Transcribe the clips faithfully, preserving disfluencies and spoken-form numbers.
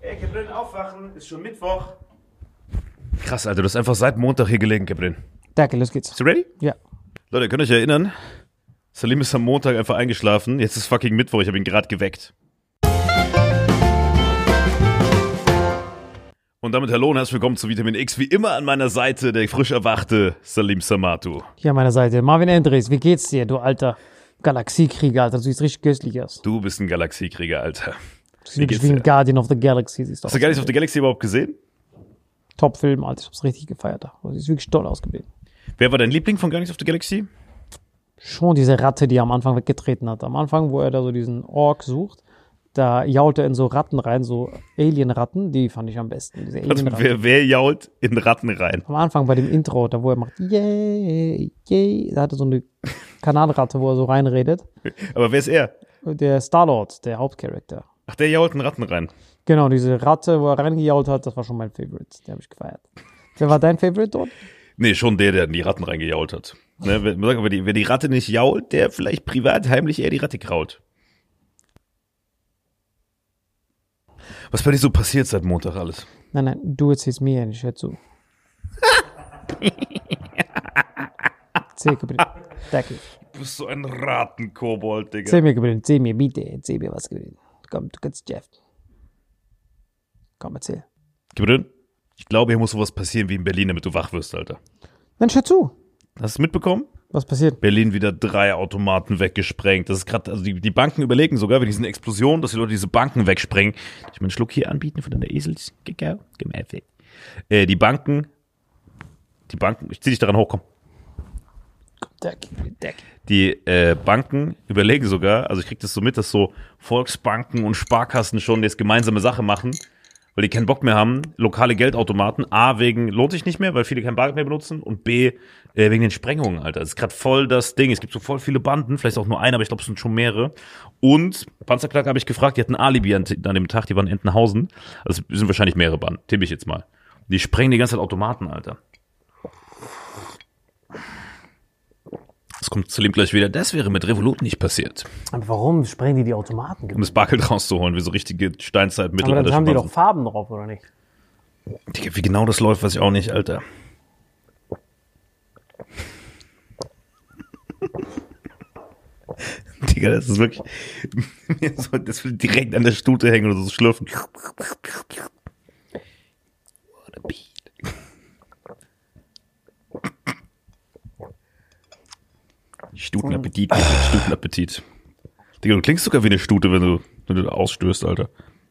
Ey, Kebrin, aufwachen, ist schon Mittwoch. Krass, Alter, du hast einfach seit Montag hier gelegen, Kebrin. Danke, los geht's. Bist du ready? Ja. Leute, könnt ihr euch erinnern? Salim ist am Montag einfach eingeschlafen. Jetzt ist fucking Mittwoch, ich habe ihn gerade geweckt. Und damit hallo und herzlich willkommen zu Vitamin X. Wie immer an meiner Seite der frisch erwachte Salim Samatu. Hier an meiner Seite Marvin Endres. Wie geht's dir, du alter Galaxiekrieger, Alter? Du siehst richtig köstlich aus. Du bist ein Galaxiekrieger, Alter. Du siehst wirklich wie ein Guardian of the Galaxy. Siehst du Hast du Guardians of the Galaxy überhaupt gesehen? Top-Film, Alter. Ich hab's richtig gefeiert. Du siehst wirklich toll ausgebildet. Wer war dein Liebling von Guardians of the Galaxy? Schon diese Ratte, die er am Anfang weggetreten hat. Am Anfang, wo er da so diesen Ork sucht, da jault er in so Ratten rein, so Alien-Ratten, die fand ich am besten. Diese Also, wer, wer jault in Ratten rein? Am Anfang bei dem Intro, da wo er macht, yay, yay, da hat er so eine Kanalratte, wo er so reinredet. Aber wer ist er? Der Star-Lord, der Hauptcharakter. Ach, der jault in Ratten rein. Genau, diese Ratte, wo er reingejault hat, das war schon mein Favorite. Den habe ich gefeiert. Wer war dein Favorite dort? Nee, schon der, der in die Ratten reingejault hat. Ne, wer, wer, die, wer die Ratte nicht jault, der vielleicht privat heimlich eher die Ratte kraut. Was bei dir so passiert seit Montag alles? Nein, nein, du erzählst mir ja nicht, hör zu. Erzähl mir bitte. Danke. Du bist so ein Ratenkobold, Digga. Erzähl mir bitte, erzähl mir bitte, erzähl mir was gewesen. Komm, du kannst Jeff. Komm, erzähl. Gib mir den. Ich glaube, hier muss sowas passieren wie in Berlin, damit du wach wirst, Alter. Mensch, hör zu. Hast du mitbekommen? Was passiert? Berlin wieder drei Automaten weggesprengt. Das ist gerade, also die, die Banken überlegen sogar, wenn diesen Explosionen, dass die Leute diese Banken wegsprengen. Ich mir einen Schluck hier anbieten von deiner Esels. Äh, die Banken, die Banken, ich zieh dich daran hoch, komm. Danke, danke. Die äh, Banken überlegen sogar, also ich krieg das so mit, dass so Volksbanken und Sparkassen schon jetzt gemeinsame Sache machen, weil die keinen Bock mehr haben, lokale Geldautomaten, A, wegen, lohnt sich nicht mehr, weil viele kein Bargeld mehr benutzen, und B, äh, wegen den Sprengungen, Alter. Das ist gerade voll das Ding. Es gibt so voll viele Banden, vielleicht auch nur eine, aber ich glaube, es sind schon mehrere. Und Panzerknacker habe ich gefragt, die hatten ein Alibi an, an dem Tag, die waren in Entenhausen. Also es sind wahrscheinlich mehrere Banden, tippe ich jetzt mal. Die sprengen die ganze Zeit Automaten, Alter. Das kommt Salim gleich wieder. Das wäre mit Revolut nicht passiert. Aber warum sprengen die die Automaten? Um das Bargeld rauszuholen, wie so richtige Steinzeit mit. Aber dann haben die doch Farben drauf, oder nicht? Digga, wie genau das läuft, weiß ich auch nicht, Alter. Digga, das ist wirklich. Das will direkt an der Stute hängen oder so schlürfen. Stutenappetit, Stutenappetit. Digga, du klingst sogar wie eine Stute, wenn du, wenn du ausstößt, Alter.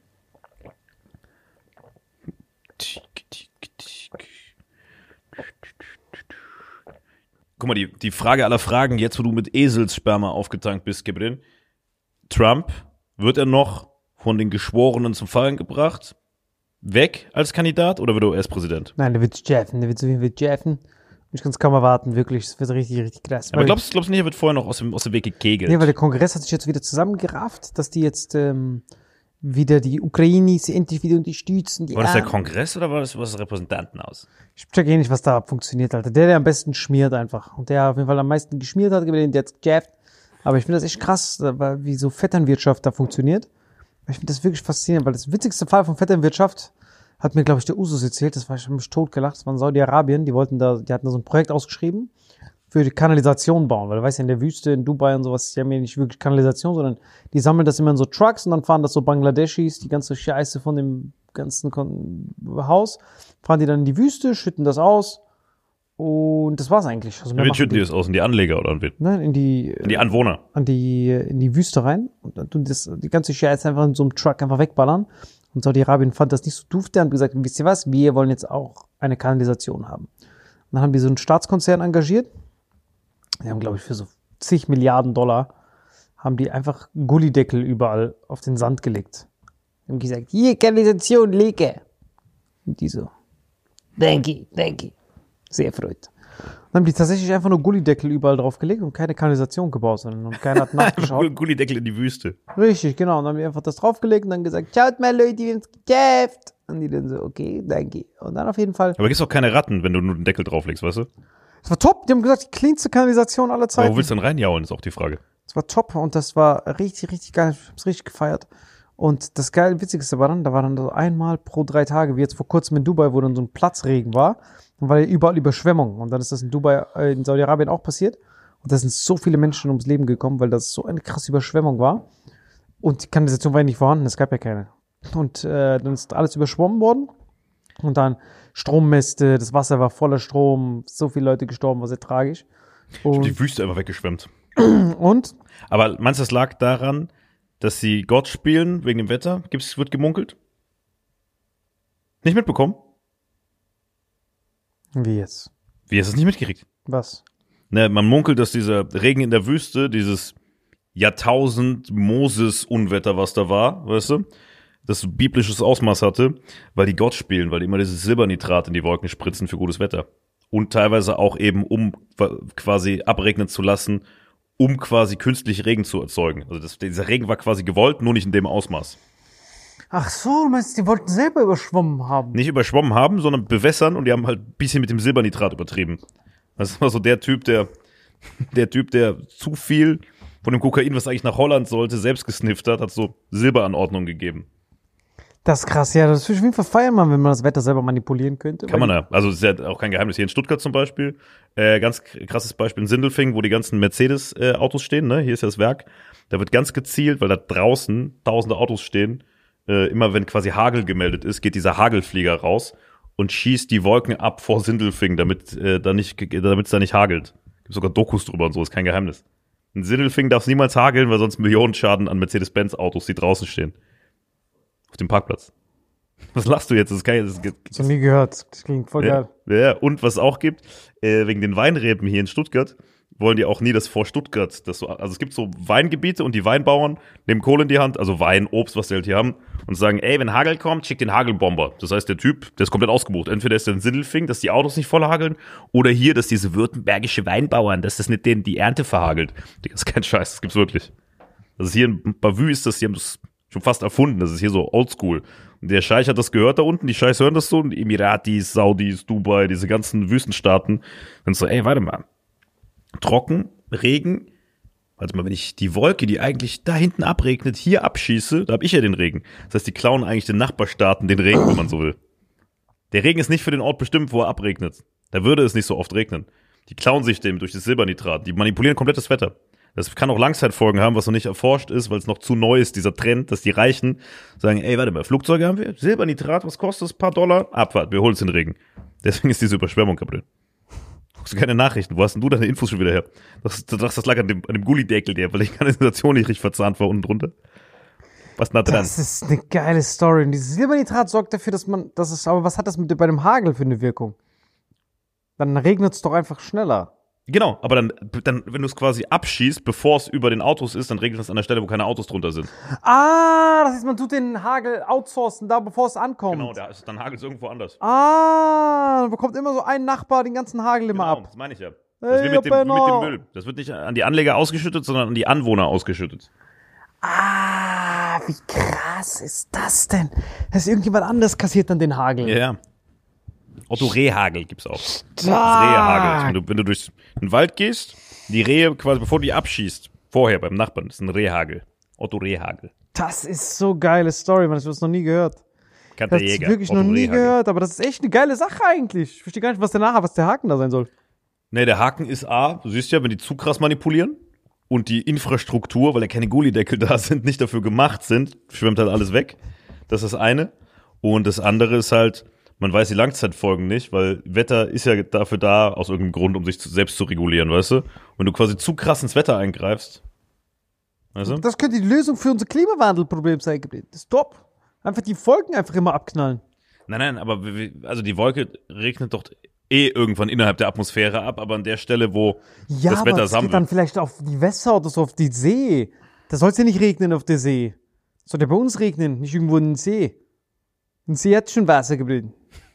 Guck mal, die, die Frage aller Fragen, jetzt wo du mit Eselssperma aufgetankt bist, Gebrin. Trump, wird er noch von den Geschworenen zum Fallen gebracht? Weg als Kandidat oder wird er erst Präsident? Nein, der wird jeffen, der wird so wie jeffen. Ich kann es kaum erwarten, wirklich. Es wird richtig, richtig krass. Aber glaubst du nicht, er wird vorher noch aus dem, aus dem Weg gekegelt? Nee, weil der Kongress hat sich jetzt wieder zusammengerafft, dass die jetzt ähm, wieder die Ukrainis endlich wieder unterstützen. Die war das der Armen. Kongress oder war das was Repräsentanten aus? Ich check eh nicht, was da funktioniert, Alter. Der, der am besten schmiert einfach. Und der auf jeden Fall am meisten geschmiert hat, der jetzt gejafft. Aber ich finde das echt krass, wie so Vetternwirtschaft da funktioniert. Ich finde das wirklich faszinierend, weil das witzigste Fall von Vetternwirtschaft hat mir, glaube ich, der Usus erzählt, das war, ich habe mich totgelacht, das war in Saudi-Arabien, die wollten da, die hatten da so ein Projekt ausgeschrieben für die Kanalisation bauen, weil du weißt ja, in der Wüste, in Dubai und sowas, die haben ja nicht wirklich Kanalisation, sondern die sammeln das immer in so Trucks und dann fahren das so Bangladeschis, die ganze Scheiße von dem ganzen Kon- Haus, fahren die dann in die Wüste, schütten das aus und das war's eigentlich. Also Wen schütten die das aus? In die Anleger oder an wen? Nein, in die, in die Anwohner. An die, in die Wüste rein und dann tun das, die ganze Scheiße einfach in so einem Truck einfach wegballern. Und Saudi-Arabien fand das nicht so doof, der hat gesagt, wisst ihr was, wir wollen jetzt auch eine Kanalisation haben. Und dann haben die so einen Staatskonzern engagiert. Die haben, glaube ich, für so zig Milliarden Dollar haben die einfach Gullideckel überall auf den Sand gelegt. Die haben gesagt, hier Kanalisation, lege. Und die so, danke, danke. Sehr erfreut. Dann haben die tatsächlich einfach nur Gullideckel überall draufgelegt und keine Kanalisation gebaut, sondern und keiner hat nachgeschaut. Gullideckel in die Wüste. Richtig, genau. Und dann haben die einfach das draufgelegt und dann gesagt, schaut mal Leute, wir haben's geschafft. Und die dann so, okay, danke. Und dann auf jeden Fall. Aber gibt's auch keine Ratten, wenn du nur den Deckel drauflegst, weißt du? Das war top. Die haben gesagt, die cleanste Kanalisation aller Zeiten. Aber wo willst du denn reinjaulen, ist auch die Frage. Das war top und das war richtig, richtig geil. Ich hab's richtig gefeiert. Und das geil, witzigste war dann, da war dann so einmal pro drei Tage, wie jetzt vor kurzem in Dubai, wo dann so ein Platzregen war, dann war ja überall Überschwemmung. Und dann ist das in Dubai, äh, in Saudi-Arabien auch passiert. Und da sind so viele Menschen ums Leben gekommen, weil das so eine krasse Überschwemmung war. Und die Kanalisation war ja nicht vorhanden, es gab ja keine. Und äh, dann ist alles überschwommen worden. Und dann Strommäste, das Wasser war voller Strom, so viele Leute gestorben, war sehr tragisch. Und, Die Wüste einfach weggeschwemmt. und Aber meinst du, das lag daran, dass sie Gott spielen wegen dem Wetter? Gibt's, wird gemunkelt? Nicht mitbekommen? wie jetzt? Wie hast du es nicht mitgekriegt? Was? Ne, man munkelt, dass dieser Regen in der Wüste, dieses Jahrtausend-Moses-Unwetter, was da war, weißt du, das biblisches Ausmaß hatte, weil die Gott spielen, weil die immer dieses Silbernitrat in die Wolken spritzen für gutes Wetter. Und teilweise auch eben, um quasi abregnen zu lassen, um quasi künstlich Regen zu erzeugen. Also das, dieser Regen war quasi gewollt, nur nicht in dem Ausmaß. Ach so, du meinst, die wollten selber überschwommen haben? Nicht überschwommen haben, sondern bewässern und die haben halt ein bisschen mit dem Silbernitrat übertrieben. Das ist immer so der Typ, der, der Typ, der zu viel von dem Kokain, was eigentlich nach Holland sollte, selbst gesnifft hat, hat so Silberanordnung gegeben. Das ist krass, ja, das würde ich auf jeden Fall feiern, man, wenn man das Wetter selber manipulieren könnte. Kann man ja. Also das ist ja auch kein Geheimnis. Hier in Stuttgart zum Beispiel, äh, ganz krasses Beispiel in Sindelfingen, wo die ganzen Mercedes-Autos äh, stehen, ne? Hier ist ja das Werk. Da wird ganz gezielt, weil da draußen tausende Autos stehen, äh, immer wenn quasi Hagel gemeldet ist, geht dieser Hagelflieger raus und schießt die Wolken ab vor Sindelfingen, damit äh, da nicht, damit es da nicht hagelt. Gibt sogar Dokus drüber und so, ist kein Geheimnis. In Sindelfingen darf es niemals hageln, weil sonst Millionenschaden an Mercedes-Benz-Autos, die draußen stehen. Auf dem Parkplatz. Was lachst du jetzt? Das ist geil. Das ist, das noch nie gehört. Das klingt voll ja, geil. ja, und was es auch gibt, äh, wegen den Weinreben hier in Stuttgart, wollen die auch nie das vor Stuttgart. Das so, also es gibt so Weingebiete und die Weinbauern nehmen Kohle in die Hand, also Wein, Obst, was sie halt hier haben, und sagen, ey, wenn Hagel kommt, schick den Hagelbomber. Das heißt, der Typ, der ist komplett ausgebucht. Entweder ist der in Sindelfingen, dass die Autos nicht voll hageln, oder hier, dass diese württembergische Weinbauern, dass das nicht denen die Ernte verhagelt. Das ist kein Scheiß, das gibt's wirklich. Also hier in Bavü ist das, die haben das schon fast erfunden, das ist hier so oldschool. Und der Scheich hat das gehört da unten, die Scheichs hören das so, und die Emiratis, Saudis, Dubai, diese ganzen Wüstenstaaten, dann so, ey, warte mal, trocken, Regen, warte mal, wenn ich die Wolke, die eigentlich da hinten abregnet, hier abschieße, da habe ich ja den Regen. Das heißt, die klauen eigentlich den Nachbarstaaten den Regen, wenn man so will. Der Regen ist nicht für den Ort bestimmt, wo er abregnet. Da würde es nicht so oft regnen. Die klauen sich dem durch das Silbernitrat, die manipulieren komplett das Wetter. Das kann auch Langzeitfolgen haben, was noch nicht erforscht ist, weil es noch zu neu ist, dieser Trend, dass die Reichen sagen, ey, warte mal, Flugzeuge haben wir, Silbernitrat, was kostet das? Ein paar Dollar? Abfahrt, wir holen es in den Regen. Deswegen ist diese Überschwemmung kaputt. Guckst du keine Nachrichten, wo hast denn du deine Infos schon wieder her? Das, du dachtest, das lag an dem, an dem Gullideckel, der, weil die Kanalisation nicht richtig verzahnt war unten drunter. Was nah dran? Das ist eine geile Story. Und dieses Silbernitrat sorgt dafür, dass man, das ist, aber was hat das mit bei dem Hagel für eine Wirkung? Dann regnet es doch einfach schneller. Genau, aber dann, dann wenn du es quasi abschießt, bevor es über den Autos ist, dann regnet es an der Stelle, wo keine Autos drunter sind. Ah, das heißt, man tut den Hagel outsourcen, da bevor es ankommt. Genau, da ist, dann hagelt es irgendwo anders. Ah, dann bekommt immer so ein Nachbar den ganzen Hagel immer Genau, ab. das meine ich ja. Das ist wie Hey, mit dem, wie mit Benno. dem Müll. Das wird nicht an die Anleger ausgeschüttet, sondern an die Anwohner ausgeschüttet. Ah, wie krass ist das denn? Das ist irgendjemand anders kassiert dann den Hagel. Ja, ja. Otto Rehhagel gibt's auch. Das Stark. Rehhagel. Wenn du, wenn du durch den Wald gehst, die Rehe quasi, bevor du die abschießt, vorher beim Nachbarn, das ist ein Rehhagel. Otto Rehhagel. Das ist so geile Story, man. Ich habe das noch nie gehört. Kannter Das ist Jäger. wirklich Otto noch nie Rehhagel. gehört, aber das ist echt eine geile Sache eigentlich. Ich verstehe gar nicht, was der nachher, was der Haken da sein soll. Nee, der Haken ist A, du siehst ja, wenn die zu krass manipulieren und die Infrastruktur, weil ja keine Gullideckel da sind, nicht dafür gemacht sind, schwimmt halt alles weg. Das ist das eine. Und das andere ist halt, man weiß die Langzeitfolgen nicht, weil Wetter ist ja dafür da, aus irgendeinem Grund, um sich zu, selbst zu regulieren, weißt du? Wenn du quasi zu krass ins Wetter eingreifst, weißt du? Das könnte die Lösung für unser Klimawandelproblem sein. Das ist top. Einfach die Folgen einfach immer abknallen. Nein, nein, aber wir- wir- also die Wolke regnet doch eh irgendwann innerhalb der Atmosphäre ab, aber an der Stelle, wo Ja, das aber Wetter es sammelt. geht dann vielleicht auf die Wässer oder so, auf die See. Da soll es ja nicht regnen auf der See. Das soll ja bei uns regnen, nicht irgendwo in den See. Ein See hat schon Wasser gebildet.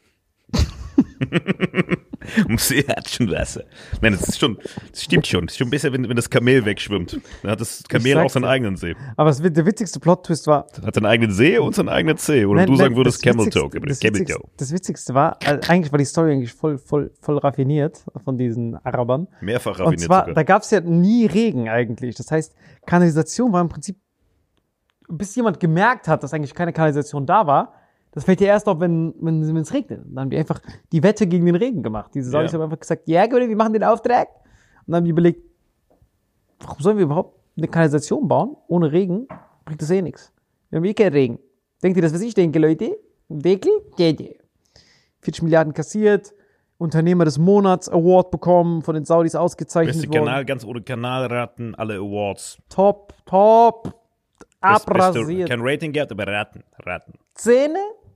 Um See hat schon Wasser. Nein, das ist schon, das stimmt schon. Das ist schon besser, wenn, wenn das Kamel wegschwimmt. Dann hat das Kamel auch sag's seinen dir. eigenen See. Aber es wird, der witzigste Plot-Twist war, Hat seinen eigenen See und seinen eigenen See. Oder Nein, du nein, sagen würdest das Camel Witzigste- Toe. Das Camel Witzigste, Toe. das Witzigste war, also eigentlich war die Story eigentlich voll, voll, voll raffiniert von diesen Arabern. Mehrfach Und raffiniert zwar, sogar. da gab es ja nie Regen eigentlich. Das heißt, Kanalisation war im Prinzip bis jemand gemerkt hat, dass eigentlich keine Kanalisation da war, das fällt dir erst auf, wenn, wenn, wenn es regnet. Dann haben die einfach die Wette gegen den Regen gemacht. Diese Saudis Ja. haben einfach gesagt, ja, wir machen den Auftrag. Und dann haben die überlegt, warum sollen wir überhaupt eine Kanalisation bauen? Ohne Regen bringt das eh nichts. Wir haben eh keinen Regen. Denkt ihr das, was ich denke, Leute? Deckel? Deckel. vierzig Milliarden kassiert, Unternehmer des Monats Award bekommen, von den Saudis ausgezeichnet Beste worden. Kanal, ganz ohne Kanalraten, alle Awards. Top, top, Best- abrasiert. beste- Kein Rating gehabt, aber Raten, Raten. Zähne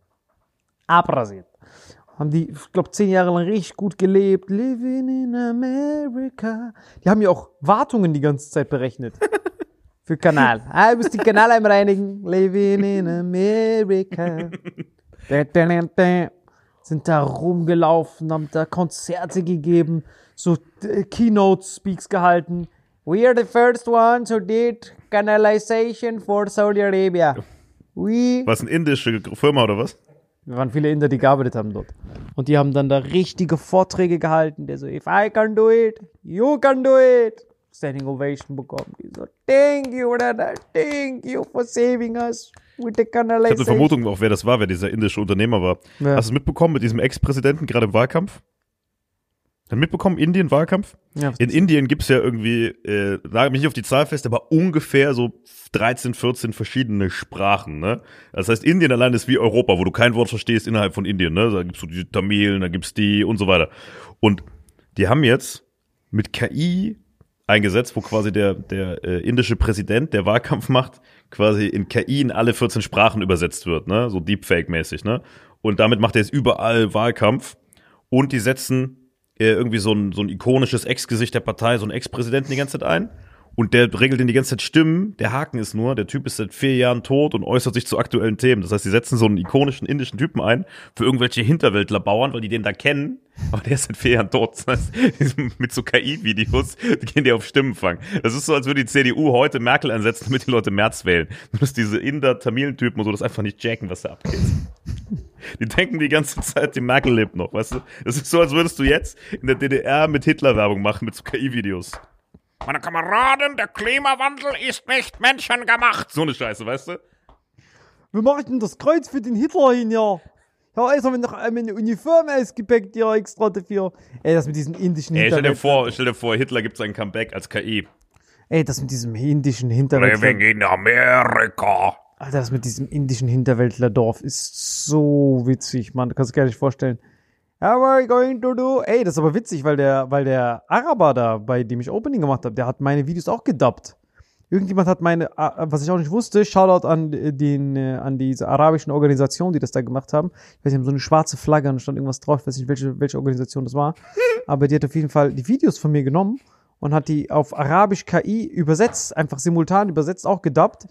abrasiert. Haben die, ich glaube, zehn Jahre lang richtig gut gelebt. Living in America. Die haben ja auch Wartungen die ganze Zeit berechnet. Für Kanal. Ah, du musst den Kanal einmal reinigen. Living in America. Da, da, da, da. Sind da rumgelaufen, haben da Konzerte gegeben, so äh, Keynote-Speaks gehalten. We are the first ones who did canalization for Saudi Arabia. We Was, eine indische Firma oder was? Wir waren viele Inder, die gearbeitet haben dort. Und die haben dann da richtige Vorträge gehalten, der so, if I can do it, you can do it. Standing Ovation bekommen. Die so, thank you, brother, thank you for saving us with the Ich habe canalization. eine Vermutung auch, wer das war, wer dieser indische Unternehmer war. Ja. Hast du es mitbekommen mit diesem Ex-Präsidenten, gerade im Wahlkampf? Hast du mitbekommen, Indien-Wahlkampf? Ja. In Indien gibt's ja irgendwie, äh, nagel mich nicht auf die Zahl fest, aber ungefähr so dreizehn, vierzehn verschiedene Sprachen, ne? Das heißt, Indien allein ist wie Europa, wo du kein Wort verstehst innerhalb von Indien, ne? Da gibt's so die Tamilen, da gibt's die und so weiter. Und die haben jetzt mit K I eingesetzt, wo quasi der, der äh, indische Präsident, der Wahlkampf macht, quasi in K I in alle vierzehn Sprachen übersetzt wird, ne? So Deepfake-mäßig, ne? Und damit macht er jetzt überall Wahlkampf. Und die setzen äh, irgendwie so ein, so ein ikonisches Ex-Gesicht der Partei, so ein Ex-Präsidenten die ganze Zeit ein. Und der regelt den die ganze Zeit Stimmen. Der Haken ist nur, der Typ ist seit vier Jahren tot und äußert sich zu aktuellen Themen. Das heißt, sie setzen so einen ikonischen indischen Typen ein für irgendwelche Hinterwäldler-Bauern, weil die den da kennen. Aber der ist seit vier Jahren tot. Das heißt, mit so K I-Videos gehen die auf Stimmenfang. Das ist so, als würde die C D U heute Merkel einsetzen, damit die Leute Merz wählen. Nur dass diese Inder-Tamilen-Typen und so das einfach nicht checken, was da abgeht. Die denken die ganze Zeit, die Merkel lebt noch, weißt du? Das ist so, als würdest du jetzt in der D D R mit Hitler-Werbung machen, mit so K I-Videos. Meine Kameraden, der Klimawandel ist nicht menschengemacht. So eine Scheiße, weißt du? Wie mach ich denn das Kreuz für den Hitler hin, ja? Ja, also wenn noch eine Uniform ausgepackt, ja, extra dafür. Ey, das mit diesen indischen Ey, stell dir Hinterwäldlern. vor, stell dir vor, Hitler gibt sein Comeback als K I. Ey, das mit diesem indischen Hinterwäldler. Living in America. Alter, das mit diesem indischen Hinterwäldlerdorf ist so witzig, Mann. Du kannst dir gar nicht vorstellen. How are we going to do? Ey, das ist aber witzig, weil der, weil der Araber da, bei dem ich Opening gemacht habe, der hat meine Videos auch gedubbt. Irgendjemand hat meine, was ich auch nicht wusste, Shoutout an den, an diese arabischen Organisation, die das da gemacht haben. Ich weiß nicht, die haben so eine schwarze Flagge und stand irgendwas drauf, ich weiß nicht, welche, welche Organisation das war. Aber die hat auf jeden Fall die Videos von mir genommen und hat die auf Arabisch K I übersetzt, einfach simultan übersetzt, auch gedubbt.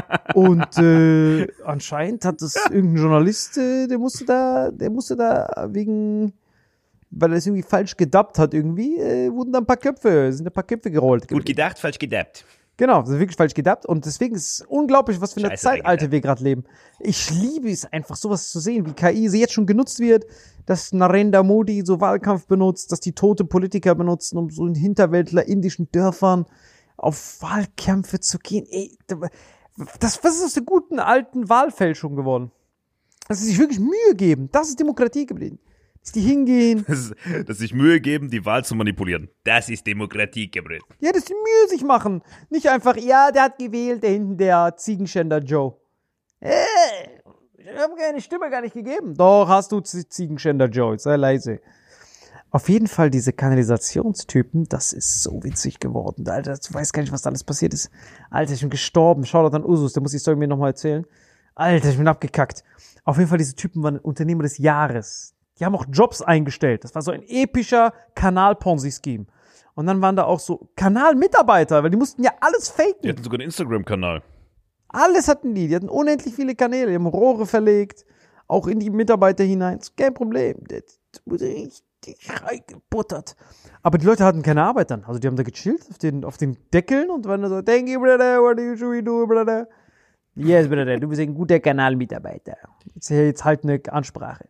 Und äh, anscheinend hat das irgendein Journalist, äh, der musste da, der musste da wegen, weil er es irgendwie falsch gedubbt hat irgendwie, äh, wurden da ein paar Köpfe, sind ein paar Köpfe gerollt. Gut gedacht, falsch gedappt. Genau, das ist wirklich falsch gedubbt und deswegen ist es unglaublich, was für eine Scheiße, Zeitalter wir gerade leben. Ich liebe es einfach, sowas zu sehen, wie K I sie jetzt schon genutzt wird, dass Narendra Modi so Wahlkampf benutzt, dass die tote Politiker benutzen, um so in Hinterwäldler indischen Dörfern auf Wahlkämpfe zu gehen. Ey, das, was ist aus der guten alten Wahlfälschung geworden? Dass sie sich wirklich Mühe geben, das ist Demokratie geblieben. Dass die hingehen. Das ist, dass sich Mühe geben, die Wahl zu manipulieren. Das ist Demokratie, Gabriel. Ja, dass die Mühe sich machen. Nicht einfach, ja, der hat gewählt, der hinten, der Ziegenschänder Joe. Äh, ich habe keine Stimme gar nicht gegeben. Doch, hast du Z- Ziegenschänder Joe, sei leise. Auf jeden Fall diese Kanalisationstypen, das ist so witzig geworden. Alter, du weißt gar nicht, was da alles passiert ist. Alter, ich bin gestorben. Schau doch an Usus, der muss die Story mir nochmal erzählen. Alter, ich bin abgekackt. Auf jeden Fall, diese Typen waren Unternehmer des Jahres. Die haben auch Jobs eingestellt. Das war so ein epischer Kanal-Ponzi-Scheme. Und dann waren da auch so Kanalmitarbeiter, weil die mussten ja alles Die faken. hatten sogar einen Instagram-Kanal. Alles hatten die. Die hatten unendlich viele Kanäle. Die haben Rohre verlegt, auch in die Mitarbeiter hinein. Das ist kein Problem. Das wurde richtig reingebuttert. Aber die Leute hatten keine Arbeit dann. Also die haben da gechillt auf den, auf den Deckeln und waren da so, thank you, brother, what do you should we do, brother? Yes, brother, du bist ein guter Kanalmitarbeiter. Jetzt, jetzt halt eine Ansprache.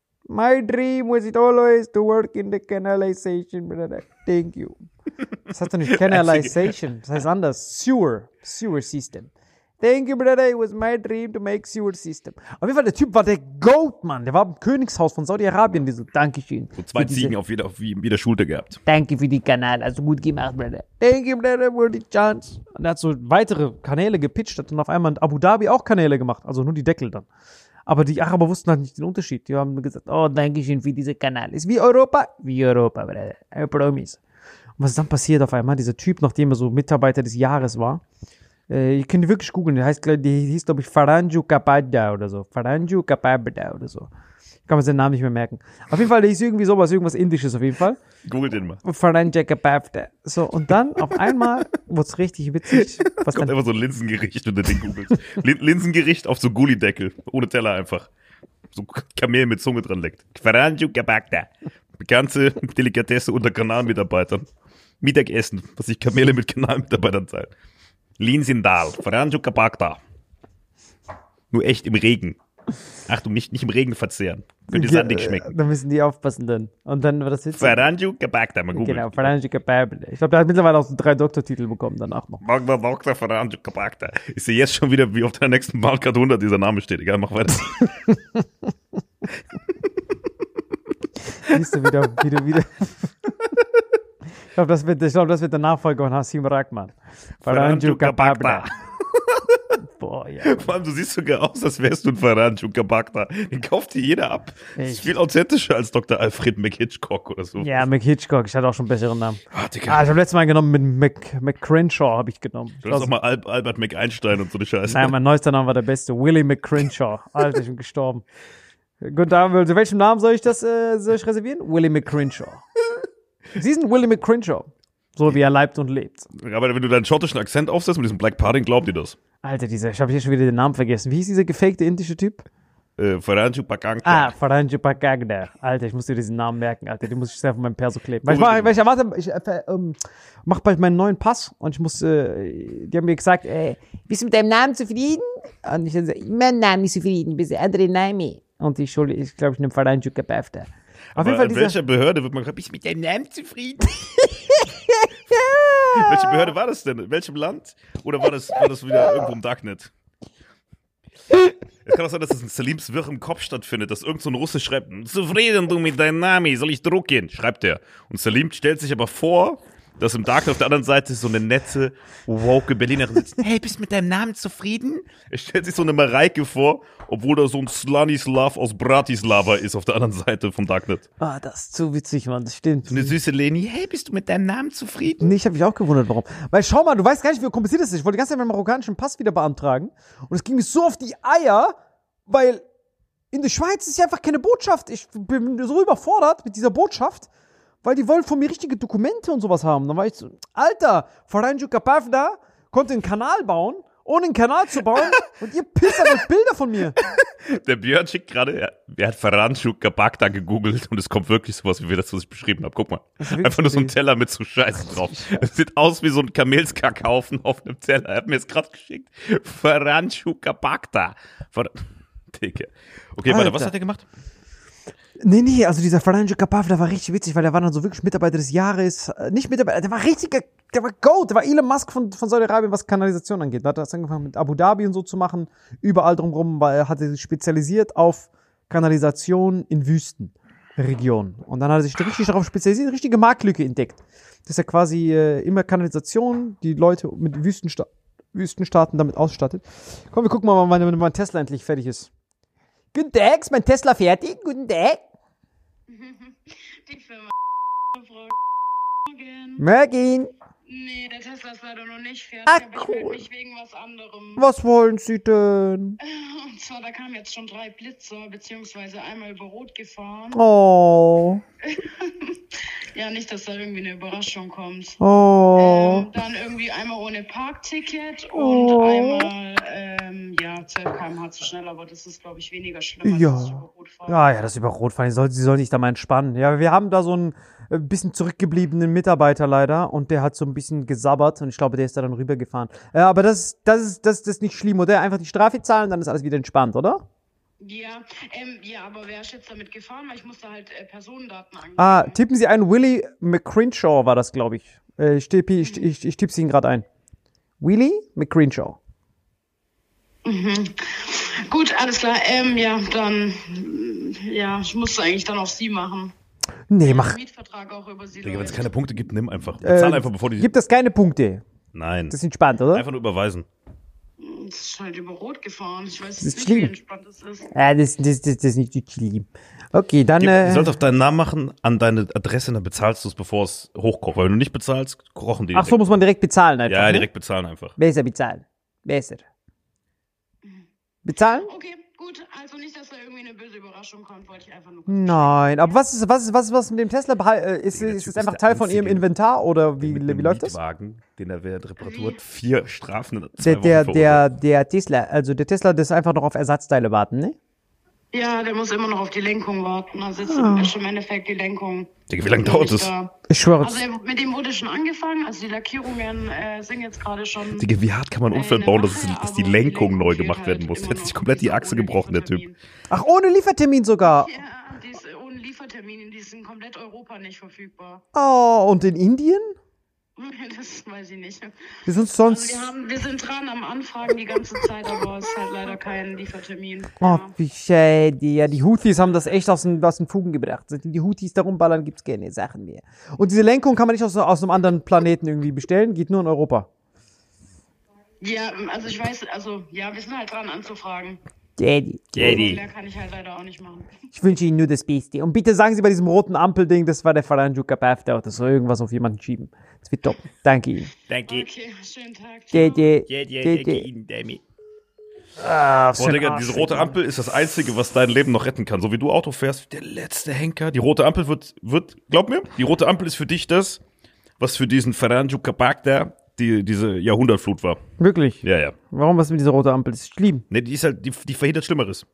My dream was it always to work in the canalization, brother. Thank you. Das heißt doch nicht Canalization, das heißt anders. Sewer. Sewer System. Thank you, brother. It was my dream to make sewer system. Auf jeden Fall, der Typ war der Goat, Mann. Der war im Königshaus von Saudi-Arabien. Die so, Dankeschön. So zwei Ziegen auf jeder, auf jeder Schulter gehabt. Danke für die Kanal. Also gut gemacht, brother. Thank you, brother, for the chance. Und er hat so weitere Kanäle gepitcht. Hat dann auf einmal in Abu Dhabi auch Kanäle gemacht. Also nur die Deckel dann. Aber die Araber wussten halt nicht den Unterschied. Die haben gesagt, oh, Dankeschön für diese Kanal. Ist wie Europa? Wie Europa, brother. I promise. Und was ist dann passiert auf einmal? Dieser Typ, nachdem er so Mitarbeiter des Jahres war, Äh, ihr könnt die wirklich googeln. Der heißt, der hieß, glaube ich, Faranju Kapada oder so. Faranju Kapada oder so. Ich kann mir seinen Namen nicht mehr merken. Auf jeden Fall, der hieß irgendwie sowas, irgendwas Indisches auf jeden Fall. Google den mal. Faranju Kapada. So, und dann auf einmal wurde es richtig witzig. Was Kommt dann, einfach so ein Linsengericht, wenn du den googelst. Lin- Linsengericht auf so Gullideckel. Ohne Teller einfach. So Kamel mit Zunge dran leckt. Faranju Kabakta. Bekannte Delikatesse unter Kanalmitarbeitern. Mittagessen, was sich Kamele mit Kanalmitarbeitern teilen. Linsindal, Faranju Kabakta. Nur echt im Regen. Achtung, nicht, nicht im Regen verzehren. Könnte ja, sandig schmecken. Da müssen die aufpassen dann. Und dann war das witzig. Faranju Kabakta, mal googeln. Genau, Faranju Kapada. Ich glaube, der hat mittlerweile auch so drei Doktortitel bekommen danach noch. Magda Doktor Faranju Kabakta. Ich sehe jetzt schon wieder, wie auf der nächsten Wildcard hundert dieser Name steht. Egal, mach weiter. Siehst du wieder, wieder, wieder. Ich glaube, das, ich glaub, das wird der Nachfolger von Hasim Rahman. Faranju Kabakta. Boah, ja. Vor allem, du siehst sogar aus, als wärst du ein Faranju Kabakta. Den kauft dir jeder ab. Das ist viel authentischer als Doktor Alfred McHitchcock oder so. Ja, McHitchcock. Ich hatte auch schon besseren Namen. Ah, Digga. Ah, ich habe letztes Mal genommen mit Mc, McCrenshaw, habe ich genommen. Du hast auch mal Al- Albert McEinstein und so eine Scheiße. Nein, mein neuester Name war der beste. Willie McCrenshaw. Alter, ich bin gestorben. Gut, also welchen Namen soll ich das äh, soll ich reservieren? Willie McCrenshaw. Sie sind Willie McCrenshaw. So wie er leibt und lebt. Aber wenn du deinen schottischen Akzent aufsetzt mit diesem Black Pudding, glaubt ihr das? Alter, dieser, ich habe hier schon wieder den Namen vergessen. Wie hieß dieser gefakte indische Typ? Äh, Faranju Kabakta. Ah, Faranju Pakagda. Alter, ich muss dir diesen Namen merken, Alter. Den muss ich sehr auf meinem Perso kleben. Weil ich, mach, weil ich erwarte, ich äh, ähm, mach bald meinen neuen Pass und ich muss, äh, die haben mir gesagt, äh, bist du mit deinem Namen zufrieden? Und ich dann so, mein Name nicht zufrieden, bist du andere Name? Und ich, ich glaube, ich nehme Faranju Kapafta. Auf jeden Fall in dieser, welcher Behörde wird man gefragt, bist du mit deinem Namen zufrieden? Welche Behörde war das denn? In welchem Land? Oder war das, war das wieder irgendwo im Darknet? Es kann auch sein, dass das in Salims Wirr im Kopf stattfindet, dass irgend so ein Russe schreibt, zufrieden du mit deinem Namen, soll ich drucken? Schreibt er. Und Salim stellt sich aber vor, dass im Darknet auf der anderen Seite so eine nette, woke Berlinerin sitzt. Hey, bist du mit deinem Namen zufrieden? Er stellt sich so eine Mareike vor, obwohl da so ein Slanislav aus Bratislava ist auf der anderen Seite vom Darknet. ah, das ist zu witzig, Mann, das stimmt. Eine süße Leni, hey, bist du mit deinem Namen zufrieden? Nee, ich habe mich auch gewundert, warum. Weil schau mal, du weißt gar nicht, wie kompliziert das ist. Ich wollte die ganze Zeit meinen marokkanischen Pass wieder beantragen. Und es ging mir so auf die Eier, weil in der Schweiz ist ja einfach keine Botschaft. Ich bin so überfordert mit dieser Botschaft, weil die wollen von mir richtige Dokumente und sowas haben. Dann war ich so, Alter, Faranju Kapafda konnte einen Kanal bauen, ohne einen Kanal zu bauen. Und ihr Pisser wollt Bilder von mir. Der Björn schickt gerade, er, er hat Faranju Kabakta gegoogelt und es kommt wirklich sowas, wie wir das, was ich beschrieben habe. Guck mal. Einfach nur so ein Teller mit so Scheiße drauf. Es sieht aus wie so ein Kamelskackhaufen auf einem Teller. Er hat mir jetzt gerade geschickt. Faranju Kabakta. Ver Digga. Okay, Alter. warte, was hat er gemacht? Nee, nee, also dieser Faranju Kapafda war richtig witzig, weil der war dann so wirklich Mitarbeiter des Jahres. Äh, Nicht Mitarbeiter, der war richtiger, der war Goat, der war Elon Musk von, von Saudi-Arabien, was Kanalisation angeht. Da hat er das angefangen mit Abu Dhabi und so zu machen, überall drumherum, weil er hatte sich spezialisiert auf Kanalisation in Wüstenregionen. Und dann hat er sich richtig darauf spezialisiert, eine richtige Marktlücke entdeckt. Dass er quasi äh, immer Kanalisation, die Leute mit Wüstensta Wüstenstaaten damit ausstattet. Komm, wir gucken mal, wann mein, mein Tesla endlich fertig ist. Guten Tag, ist mein Tesla fertig? Guten Tag. Die Firma Frau Morgen. Morgen. Nee, der Tesla ist leider noch nicht fertig, Ah, aber ich cool. melde mich wegen was anderem. Was wollen Sie denn? Und zwar, da kamen jetzt schon drei Blitzer, beziehungsweise einmal über Rot gefahren. Oh. Ja, nicht, dass da irgendwie eine Überraschung kommt. Oh. Ähm, dann irgendwie einmal ohne Parkticket und Oh. einmal, ähm, ja, zwölf Kilometer pro Stunde zu schnell, aber das ist, glaube ich, weniger schlimm, als Ja. das über Rot fahren. Ja, ja, das über Rotfahren. Sie soll, sie soll sich da mal entspannen. Ja, wir haben da so einen äh, bisschen zurückgebliebenen Mitarbeiter leider und der hat so ein bisschen gesabbert und ich glaube, der ist da dann rübergefahren. Ja, aber das, das, ist, das, das ist nicht schlimm, oder? Einfach die Strafe zahlen, dann ist alles wieder entspannt, oder? Ja, ähm, ja, aber wer ist jetzt damit gefahren? Weil ich musste halt äh, Personendaten angeben. Ah, tippen Sie ein. Willie McCrenshaw war das, glaube ich. Äh, ich tippe ich, ich, ich tippe Sie ihn gerade ein. Willie McCrenshaw. Mhm. Gut, alles klar. Ähm, ja, dann, ja, ich musste eigentlich dann auf Sie machen. Nee, mach. Der Mietvertrag auch über Sie Digga, wenn es läuft. keine Punkte gibt, nimm einfach. Bezahl Äh, einfach, bevor die... Gibt es keine Punkte? Nein. Das ist entspannt, oder? Einfach nur überweisen. Das ist halt über Rot gefahren. Ich weiß ist jetzt nicht, schlimm. wie entspannt das ist. Ja, das, das, das, das ist nicht so schlimm. Okay, dann. Gib, Äh, du sollst auf deinen Namen machen, an deine Adresse, dann bezahlst du es, bevor es hochkocht. Weil wenn du nicht bezahlst, kochen die ach direkt. so, muss man direkt bezahlen einfach. Ja, ne? direkt bezahlen einfach. Besser bezahlen. Besser. Bezahlen? Okay, gut. Also nicht, dass da irgendwie eine böse Überraschung kommt, wollte ich einfach nur. Nein, aber was ist, was ist, was ist, was mit dem Tesla? Behal- äh, Ist, Digga, der ist Typ es einfach ist der Teil von ihrem Einzige, Inventar oder wie, Mit wie einem läuft das? Mietwagen, den er während Reparatur hat, vier Strafen in zwei Der, Wochen der, verursacht. der, der Tesla, also der Tesla, das ist einfach noch auf Ersatzteile warten, ne? Ja, der muss immer noch auf die Lenkung warten. Also jetzt Ah. ist im Endeffekt die Lenkung. Digga, wie lange dauert das? Da. Ich schwöre. Also er- mit dem wurde schon angefangen. Also die Lackierungen äh, sind jetzt gerade schon. Digga, wie hart kann man Unfall eine bauen, dass, Mache, es, dass aber die Lenkung neu fehlt gemacht halt werden muss? immer Der hat sich noch. komplett die Dieser Achse ohne gebrochen, der Typ. Liefertermin. Ach, ohne Liefertermin sogar. Ja, die ist ohne Liefertermin. Die ist in komplett Europa nicht verfügbar. Oh, und in Indien? Das weiß ich nicht. Wie sind Also sonst? wir, haben, wir sind dran am Anfragen die ganze Zeit, aber es ist halt leider kein Liefertermin. Oh, Ja. wie schade. Ja, die Houthis haben das echt aus den, aus den Fugen gebracht. Seitdem die Houthis da rumballern, gibt's keine Sachen mehr. Und diese Lenkung kann man nicht aus, aus einem anderen Planeten irgendwie bestellen, geht nur in Europa. Ja, also ich weiß, also ja, wir sind halt dran anzufragen. Daddy. Daddy. Mehr kann ich halt leider auch nicht machen. Ich wünsche Ihnen nur das Beste. Und bitte sagen Sie bei diesem roten Ampelding, das war der Faranjuka Birthday, das soll irgendwas auf jemanden schieben. Das wird top. Danke Ihnen. Danke. Okay, schönen Tag. Ciao. Daddy. Ja, ja, danke Daddy. Ihnen, Dami. Ah, was Boah, für ein Digga, Arsch, diese rote Digga. Ampel ist das Einzige, was dein Leben noch retten kann. So wie du Auto fährst, der letzte Henker. Die rote Ampel wird, wird, glaub mir, die rote Ampel ist für dich das, was für diesen Faranjuka Birthday die, diese Jahrhundertflut war. Wirklich? Ja, ja. Warum was mit dieser roten Ampel? Das ist schlimm. Nee, die ist halt, die, die verhindert Schlimmeres.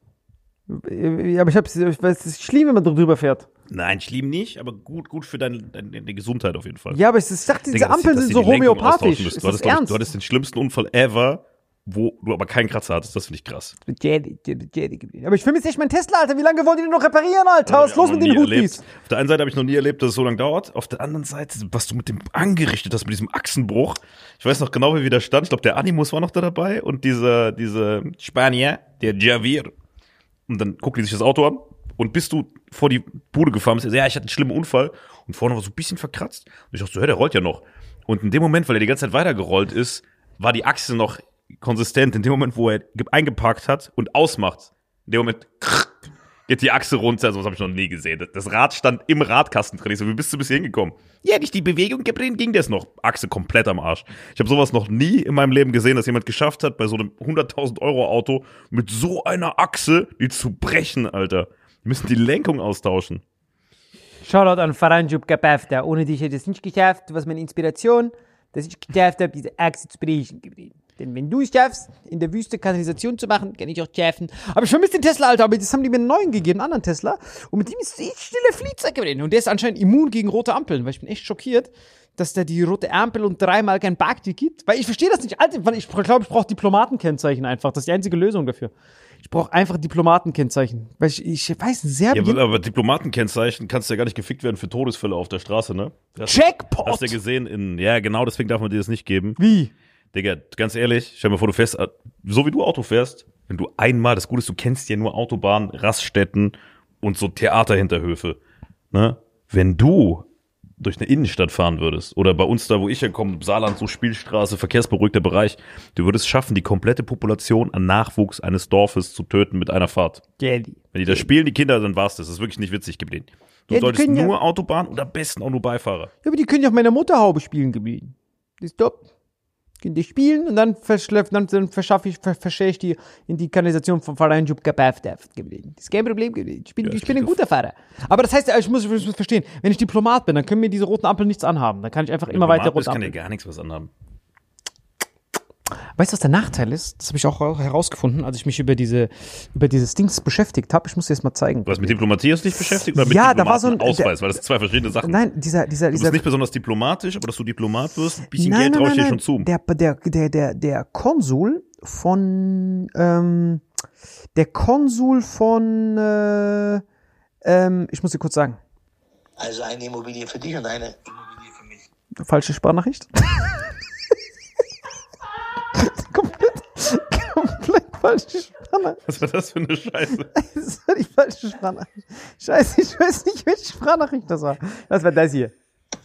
Ja, aber ich hab's, ich weiß, es ist schlimm, wenn man drüber fährt. Nein, schlimm nicht, aber gut, gut für deine, deine, deine Gesundheit auf jeden Fall. Ja, aber es ist, ich dachte, diese Digga, dass die- Ampeln dass sind die so die Lenkung homöopathisch. austauschen müssen. Ist Du das hattest, glaub ich, ernst? du hattest den schlimmsten Unfall ever, wo du aber keinen Kratzer hattest. Das finde ich krass. Jedi, Jedi, Jedi geblieben. Aber ich vermisse echt meinen Tesla, Alter. Wie lange wollt ihr den noch reparieren, Alter? Was ist Hab los ich auch mit noch den nie Houthis? erlebt. Auf der einen Seite habe ich noch nie erlebt, dass es so lange dauert. Auf der anderen Seite, was du mit dem angerichtet hast, mit diesem Achsenbruch. Ich weiß noch genau, wie wir da standen. Ich glaube, der Animus war noch da dabei und dieser, dieser Spanier, der Javier. Und dann gucken die sich das Auto an. Und bis du vor die Bude gefahren bist, ja, ich hatte einen schlimmen Unfall. Und vorne war so ein bisschen verkratzt. Und ich dachte so, hä, der rollt ja noch. Und in dem Moment, weil er die ganze Zeit weitergerollt ist, war die Achse noch konsistent. In dem Moment, wo er ge- eingeparkt hat und ausmacht, in dem Moment geht die Achse runter. So was habe ich noch nie gesehen. Das Rad stand im Radkasten drin. Ich so, wie bist du bis hier hingekommen? Ja, nicht die Bewegung gebrannt, ging das noch. Achse komplett am Arsch. Ich habe sowas noch nie in meinem Leben gesehen, dass jemand geschafft hat, bei so einem hunderttausend Euro Auto mit so einer Achse die zu brechen, Alter. Wir müssen die Lenkung austauschen. Shoutout an Faranjuk Birthday. Ohne dich hätte ich es nicht geschafft. Du warst meine Inspiration, dass ich geschafft habe, diese Achse zu brechen geblieben. Denn wenn du es schaffst, in der Wüste Kanalisation zu machen, kann ich auch schaffen. Aber ich vermisse den Tesla, Alter. Aber das haben die mir einen neuen gegeben, einen anderen Tesla. Und mit dem ist echt stille Fließer gewesen. Und der ist anscheinend immun gegen rote Ampeln. Weil ich bin echt schockiert, dass der die rote Ampel und dreimal kein Parkticket gibt. Weil ich verstehe das nicht. Alter, ich glaube, ich brauche Diplomatenkennzeichen einfach. Das ist die einzige Lösung dafür. Ich brauche einfach Diplomatenkennzeichen. Weil ich, ich weiß, in Ja, Serbien... aber, aber Diplomatenkennzeichen kannst du ja gar nicht gefickt werden für Todesfälle auf der Straße, ne? Das Jackpot! hast du ja gesehen in, ja genau, deswegen darf man dir das nicht geben. Wie? Digga, ganz ehrlich, stell dir mal vor, du fährst, so wie du Auto fährst, wenn du einmal, das Gute ist, du kennst ja nur Autobahnen, Raststätten und so Theaterhinterhöfe, ne? Wenn du durch eine Innenstadt fahren würdest, oder bei uns da, wo ich herkomme, Saarland, so Spielstraße, verkehrsberuhigter Bereich, du würdest schaffen, die komplette Population an Nachwuchs eines Dorfes zu töten mit einer Fahrt. Daddy. Wenn die da spielen, die Kinder, dann war's das. Das ist wirklich nicht witzig geblieben. Du Ja, die solltest können ja- nur Autobahn und am besten auch nur Beifahrer. Ja, aber die können ja auf meiner Motorhaube spielen geblieben. Das ist top. Können die spielen und dann, verschlepp, dann, dann verschaffe ich, ver, verschähe ich die in die Kanalisation vom Verein Jubka Bafdeft geblieben. Das ist kein Problem geblieben. Ich bin, Ja, ich das bin ein klingt guter Fahrer. Aber das heißt, ich muss, ich muss verstehen, wenn ich Diplomat bin, dann können mir diese roten Ampeln nichts anhaben. Dann kann ich einfach immer weiter Das rote kann dir Ampeln. gar nichts was anhaben. Weißt du, was der Nachteil ist? Das habe ich auch herausgefunden, als ich mich über diese, über dieses Dings beschäftigt habe. Ich muss dir das mal zeigen. Du hast mit Diplomatie hast du dich beschäftigt oder mit Ja, da war so ein- Diplomatenausweis? Weil das sind zwei verschiedene Sachen. Nein, dieser, dieser, Du dieser. bist nicht besonders diplomatisch, aber dass du Diplomat wirst, ein bisschen Nein, Geld nein, traue ich dir nein, schon zu. Der, der, der, der, der Konsul von, ähm, der Konsul von, äh, ähm, ich muss dir kurz sagen, Also eine Immobilie für dich und eine Immobilie für mich. falsche Sprachnachricht. komplett, komplett falsche Sprachnachricht. Was war das für eine Scheiße? Das war die falsche Sprachnachricht. Scheiße, ich weiß nicht, welche Sprachnachricht das war. Das war das hier.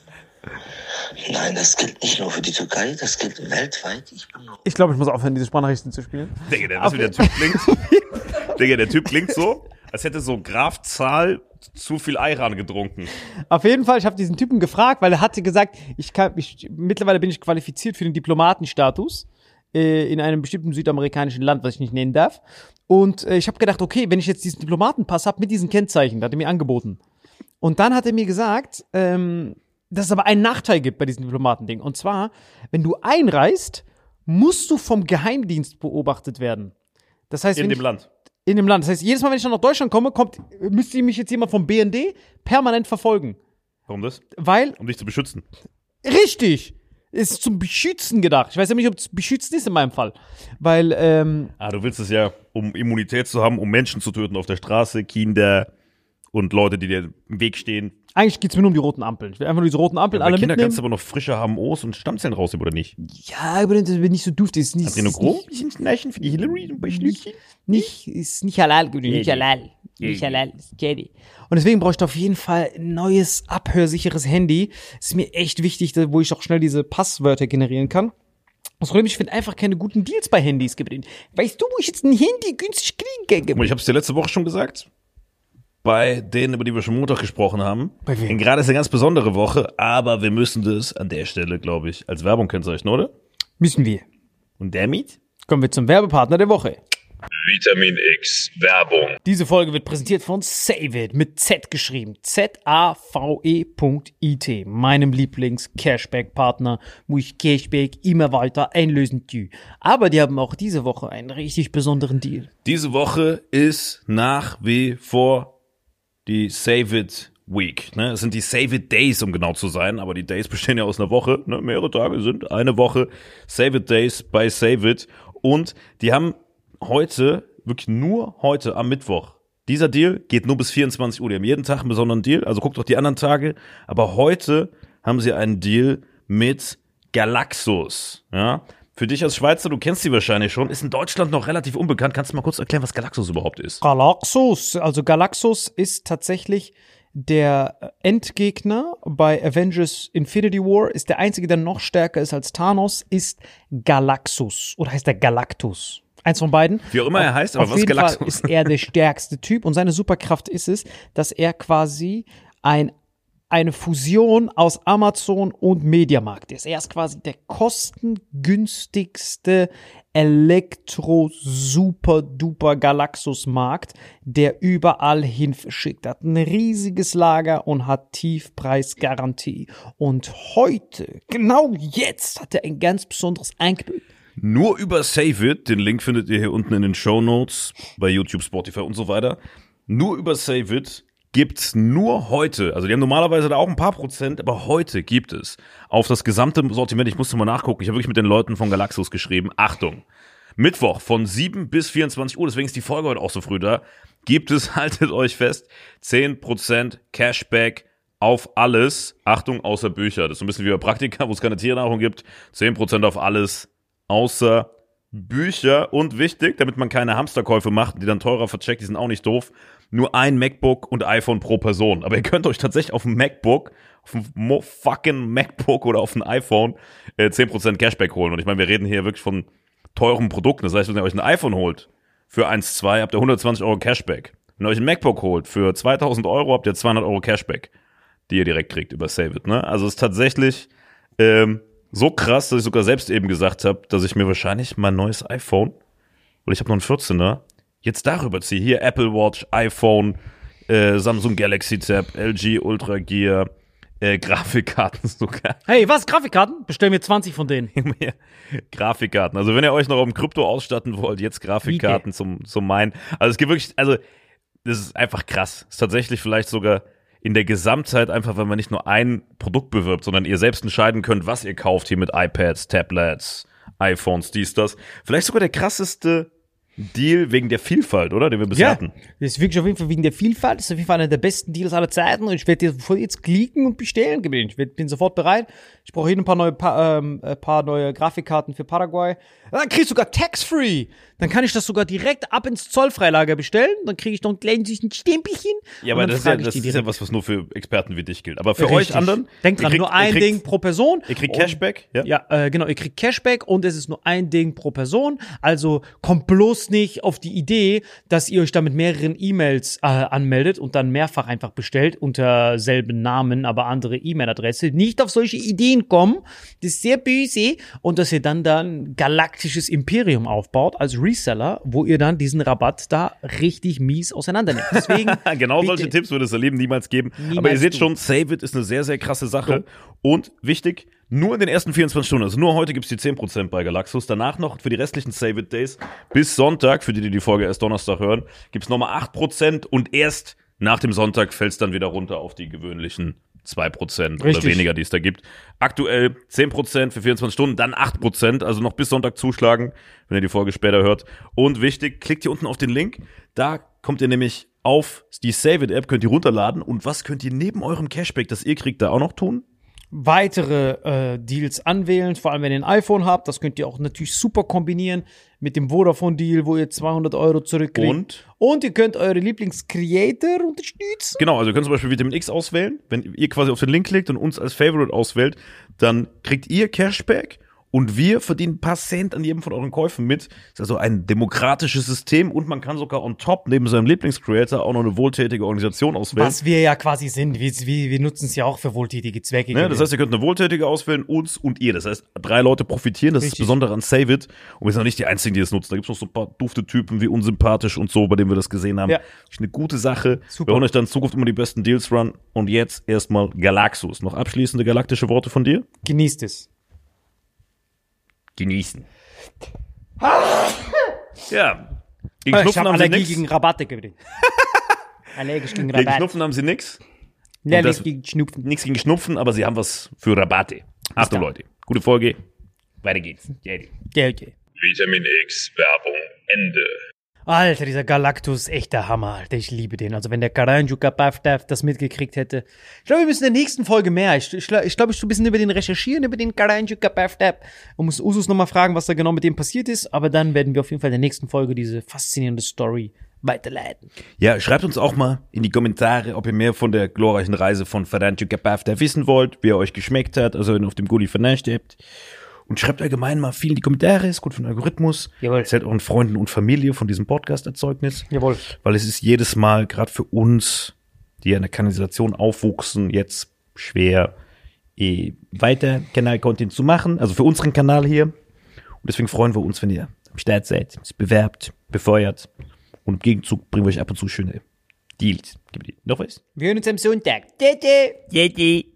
Nein, das gilt nicht nur für die Türkei, das gilt weltweit. Ich bin nur Ich glaube, ich muss aufhören, diese Sprachnachrichten zu spielen. Digga, der, weißt du, wie der Typ klingt? Digga, der Typ klingt so, als hätte so Graf Zahl zu viel Ayran getrunken. Auf jeden Fall, ich habe diesen Typen gefragt, weil er hatte gesagt, ich kann, ich, mittlerweile bin ich qualifiziert für den Diplomatenstatus äh, in einem bestimmten südamerikanischen Land, was ich nicht nennen darf. Und äh, ich habe gedacht, okay, wenn ich jetzt diesen Diplomatenpass habe mit diesen Kennzeichen, das hat er mir angeboten. Und dann hat er mir gesagt, ähm, dass es aber einen Nachteil gibt bei diesem Diplomatending. Und zwar, wenn du einreist, musst du vom Geheimdienst beobachtet werden. Das heißt, In wenn dem ich, Land. In dem Land. Das heißt, jedes Mal, wenn ich dann nach Deutschland komme, kommt, müsste mich jetzt jemand vom B N D permanent verfolgen. Warum das? Weil, Um dich zu beschützen. richtig, ist zum Beschützen gedacht. Ich weiß ja nicht, ob es beschützen ist in meinem Fall. Weil, ähm, Ah, du willst es ja, um Immunität zu haben, um Menschen zu töten auf der Straße, Kinder und Leute, die dir im Weg stehen. eigentlich geht's mir nur um die roten Ampeln. Ich will einfach nur diese roten Ampeln Bei alle Kindern mitnehmen. kannst du aber noch frische H M Os und Stammzellen rausnehmen, oder nicht? Ja, aber das wird nicht so duftig. Ist nicht, ist Adrenochrom? nicht, Bisschen Schnärchen für die Hillary und bei Schlückchen? nicht, ist nicht halal, Güte, nicht Ja, ja. halal. Nicht halal, ist Jedi. Und deswegen brauche ich auf jeden Fall ein neues, abhörsicheres Handy. Ist mir echt wichtig, da- wo ich auch schnell diese Passwörter generieren kann. Das Problem ist, ich finde einfach keine guten Deals bei Handys. Gabriel. Weißt du, wo ich jetzt ein Handy günstig kriegen kann? Und Gabriel? ich habe es dir letzte Woche schon gesagt. Bei denen, über die wir schon Montag gesprochen haben. Bei wem? Denn gerade ist eine ganz besondere Woche, aber wir müssen das an der Stelle, glaube ich, als Werbung kennzeichnen, oder? Müssen wir. Und damit? Kommen wir zum Werbepartner der Woche. Vitamin X Werbung. Diese Folge wird präsentiert von Save It mit Z geschrieben. Z A V E Punkt I T, meinem Lieblings-Cashback-Partner, wo ich Cashback immer weiter einlösen tue. Aber die haben auch diese Woche einen richtig besonderen Deal. Diese Woche ist nach wie vor die Save It Week. Ne? Es sind die Save It Days, um genau zu sein, aber die Days bestehen ja aus einer Woche. Ne? Mehrere Tage sind eine Woche Save It Days bei Save It. Und die haben heute, wirklich nur heute am Mittwoch, dieser Deal geht nur bis vierundzwanzig Uhr. Die haben jeden Tag einen besonderen Deal, also guckt doch die anderen Tage. Aber heute haben sie einen Deal mit Galaxus. Ja? Für dich als Schweizer, du kennst die wahrscheinlich schon, ist in Deutschland noch relativ unbekannt. Kannst du mal kurz erklären, was Galaxus überhaupt ist? Galaxus, also Galaxus ist tatsächlich der Endgegner bei Avengers Infinity War, ist der einzige, der noch stärker ist als Thanos, ist Galaxus. Oder heißt der Galactus? Eins von beiden. Wie auch immer er heißt, aber Auf was ist jeden Galaxus? Fall ist er der stärkste Typ und seine Superkraft ist es, dass er quasi ein, eine Fusion aus Amazon und Mediamarkt ist. Er ist quasi der kostengünstigste Elektro-Super-Duper-Galaxus-Markt, der überall hin verschickt. Er hat ein riesiges Lager und hat Tiefpreisgarantie. Und heute, genau jetzt, hat er ein ganz besonderes Angebot. Nur über Save It, den Link findet ihr hier unten in den Shownotes, bei YouTube, Spotify und so weiter. Nur über Save It gibt's nur heute, also die haben normalerweise da auch ein paar Prozent, aber heute gibt es auf das gesamte Sortiment, ich musste mal nachgucken, ich habe wirklich mit den Leuten von Galaxus geschrieben, Achtung, Mittwoch von sieben bis vierundzwanzig Uhr, deswegen ist die Folge heute auch so früh da, gibt es, haltet euch fest, zehn Prozent Cashback auf alles, Achtung, außer Bücher. Das ist so ein bisschen wie bei Praktika, wo es keine Tiernahrung gibt, zehn Prozent auf alles, außer Bücher. Und wichtig, damit man keine Hamsterkäufe macht, die dann teurer vercheckt, die sind auch nicht doof, nur ein MacBook und iPhone pro Person. Aber ihr könnt euch tatsächlich auf dem MacBook, auf dem mo- fucking MacBook oder auf dem iPhone äh, zehn Prozent Cashback holen. Und ich meine, wir reden hier wirklich von teuren Produkten. Das heißt, wenn ihr euch ein iPhone holt für eins Komma zwei, habt ihr hundertzwanzig Euro Cashback. Wenn ihr euch ein MacBook holt für zweitausend Euro, habt ihr zweihundert Euro Cashback, die ihr direkt kriegt über Save It. Ne? Also es ist tatsächlich ähm, so krass, dass ich sogar selbst eben gesagt habe, dass ich mir wahrscheinlich mein neues iPhone, oder ich habe noch ein vierzehner, jetzt darüber ziehe. Hier Apple Watch, iPhone, äh, Samsung Galaxy Tab, L G Ultra Gear, äh, Grafikkarten sogar. Hey, was? Grafikkarten? Bestell mir zwanzig von denen. Mehr Grafikkarten. Also wenn ihr euch noch auf dem Krypto ausstatten wollt, jetzt Grafikkarten zum, zum Meinen. Also es gibt wirklich, also das ist einfach krass. Ist tatsächlich vielleicht sogar in der Gesamtheit einfach, wenn man nicht nur ein Produkt bewirbt, sondern ihr selbst entscheiden könnt, was ihr kauft hier mit iPads, Tablets, iPhones, dies, das. Vielleicht sogar der krasseste Deal wegen der Vielfalt, oder? Den wir bisher Ja, hatten. das ist wirklich auf jeden Fall wegen der Vielfalt. Das ist auf jeden Fall einer der besten Deals aller Zeiten. Und ich werde dir von jetzt klicken und bestellen. Ich werd, bin sofort bereit. Ich brauche hier ein paar neue, pa- ähm, ein paar neue Grafikkarten für Paraguay. Dann krieg ich sogar tax-free. Dann kann ich das sogar direkt ab ins Zollfreilager bestellen. Dann kriege ich noch ein kleines Stempelchen. Ja, aber und dann das ist ja, frage ich das die ist ja direkt. was, was nur für Experten wie dich gilt. Aber für Richtig. euch anderen, Denkt ihr dran, kriegt- nur ein ihr kriegt- Ding pro Person. Ihr kriegt Und- Cashback, ja? Ja, äh, genau, ihr kriegt Cashback und es ist nur ein Ding pro Person. Also kommt bloß nicht auf die Idee, dass ihr euch da mit mehreren E-Mails äh, anmeldet und dann mehrfach einfach bestellt unter selben Namen, aber andere E-Mail-Adresse. Nicht auf solche Ideen kommen. Das ist sehr böse. Und dass ihr dann dann galaktisches Imperium aufbaut als Reseller, wo ihr dann diesen Rabatt da richtig mies auseinandernehmt. Deswegen Genau bitte. solche Tipps würde es Leben niemals geben. Niemals Aber ihr seht tun. schon, Save It ist eine sehr, sehr krasse Sache. Und wichtig, nur in den ersten vierundzwanzig Stunden, also nur heute gibt's die zehn Prozent bei Galaxus. Danach noch für die restlichen Save It Days bis Sonntag, für die, die die Folge erst Donnerstag hören, gibt's nochmal acht Prozent und erst nach dem Sonntag fällt's dann wieder runter auf die gewöhnlichen zwei Prozent oder Richtig. weniger, die es da gibt. Aktuell zehn Prozent für vierundzwanzig Stunden, dann acht Prozent, also noch bis Sonntag zuschlagen, wenn ihr die Folge später hört. Und wichtig, klickt hier unten auf den Link, da kommt ihr nämlich auf die Save It App, könnt ihr runterladen. Und was könnt ihr neben eurem Cashback, das ihr kriegt, da auch noch tun? Weitere äh, Deals anwählen, vor allem wenn ihr ein iPhone habt. Das könnt ihr auch natürlich super kombinieren mit dem Vodafone-Deal, wo ihr zweihundert Euro zurückkriegt. Und? Und ihr könnt eure Lieblings-Creator unterstützen. Genau, also ihr könnt zum Beispiel Vitamin X auswählen. Wenn ihr quasi auf den Link klickt und uns als Favorite auswählt, dann kriegt ihr Cashback und wir verdienen ein paar Cent an jedem von euren Käufen mit. Ist also ein demokratisches System und man kann sogar on top neben seinem Lieblingscreator auch noch eine wohltätige Organisation auswählen. Was wir ja quasi sind. Wir, wir, wir nutzen es ja auch für wohltätige Zwecke. Ne, das heißt, ihr könnt eine wohltätige auswählen, uns und ihr. Das heißt, drei Leute profitieren. Das ist Richtig. das Besondere an Save It. Und wir sind noch nicht die Einzigen, die es nutzen. Da gibt es noch so ein paar dufte Typen wie unsympathisch und so, bei denen wir das gesehen haben. Ja. Ist eine gute Sache. Super. Wir wollen euch dann in Zukunft immer die besten Deals run. Und jetzt erstmal Galaxus. Noch abschließende galaktische Worte von dir? Genießt es. Genießen. Ja. Gegen Ich Schnupfen habe haben sie Allergie nix. gegen Rabatte gewinnt. Allergisch gegen Gegen Rabatte. Schnupfen haben sie nix. Allergisch das- gegen Schnupfen. Nichts gegen Schnupfen, aber sie haben was für Rabatte. Achtung, dann. Leute. Gute Folge. Weiter geht's. Jerry. Ja, okay. Vitamin X Werbung Ende. Alter, dieser Galactus ist echt der Hammer, Alter. Ich liebe den. Also wenn der Karanju Kapafdaf das mitgekriegt hätte. Ich glaube, wir müssen in der nächsten Folge mehr. Ich, ich, ich glaube, ich tu ein bisschen über den recherchieren, über den Karanju Kapafdaf. Und muss Usus nochmal fragen, was da genau mit dem passiert ist. Aber dann werden wir auf jeden Fall in der nächsten Folge diese faszinierende Story weiterleiten. Ja, schreibt uns auch mal in die Kommentare, ob ihr mehr von der glorreichen Reise von Faranjo Kapafdaf wissen wollt, wie er euch geschmeckt hat, also wenn ihr auf dem Gulli vernascht habt. Und schreibt allgemein mal viel in die Kommentare, ist gut für den Algorithmus. Jawohl. Erzählt euren Freunden und Familie von diesem Podcast-Erzeugnis. Jawohl. Weil es ist jedes Mal, gerade für uns, die ja in der Kanalisation aufwuchsen, jetzt schwer, eh, weiter Kanal-Content zu machen. Also für unseren Kanal hier. Und deswegen freuen wir uns, wenn ihr am Start seid, es bewerbt, befeuert. Und im Gegenzug bringen wir euch ab und zu schöne Deals. Gibt ihr noch was? Wir hören uns am Sonntag. Tete. Tschüssi.